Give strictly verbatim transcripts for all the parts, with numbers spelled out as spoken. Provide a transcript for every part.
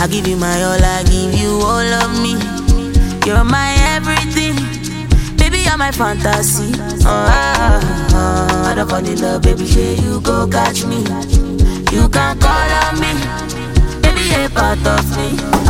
I give you my all, I give you all of me. You're my everything, baby, you're my fantasy. Uh, uh, uh, I don't fall in love, baby, yeah, you go catch me. You can call on me, baby, a part of me. Uh,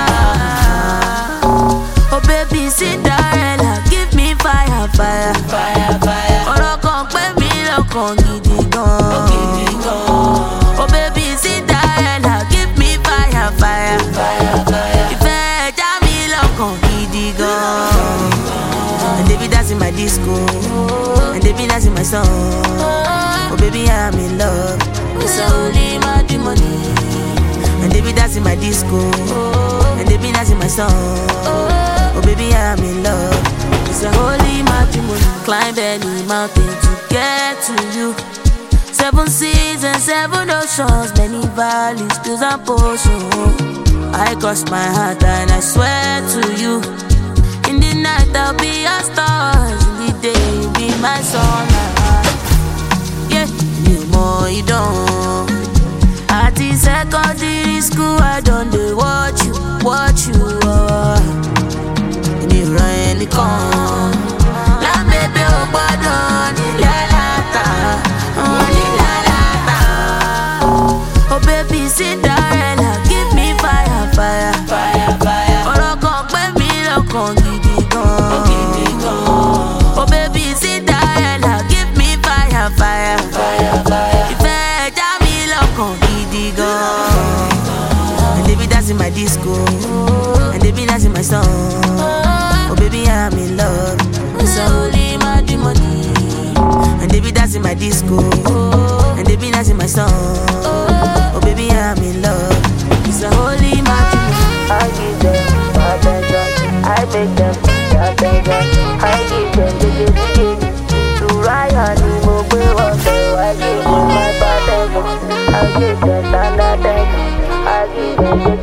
oh, baby, Cinderella, give me fire, fire, fire, fire. Oh, look on, baby, look on, giddy gone. Oh, baby, Cinderella, give me fire, fire, fire, fire. If I jam me, look on, giddy gone. And they be dancing my disco, and they be dancing my song. Oh, baby, I'm in love. It's only matrimony. And they be dancing my disco, and they be dancing my song. Oh, baby, I'm in love. It's a holy matrimony. Climb any mountain to get to you. Seven seas and seven oceans, many valleys, hills and portions. I cross my heart and I swear to you. In the night I'll be your stars, in the day you'll be my sun. Yeah, you more you don't. At the secondary school I don't do watch you, watch you. Uh. You run the con. La baby oh pardon, la la ta, oh la la ta. Oh baby Cinderella, give me fire, fire, fire, fire. Oh look on, baby, look on, giddy gone. Oh baby Cinderella, give me fire, fire, fire, fire. If I jam me, look on, giddy gone. And they be dancing my disco, and they be dancing my song. Oh baby, I'm in love. It's a holy matrimony. And they be dancing my disco, and they be dancing my song. Oh baby, I'm in love. It's a holy matrimony. I give them attention, I make them attention. I give them the dedication to ride on the mobile water. I give them my attention, I give them attention, I give them the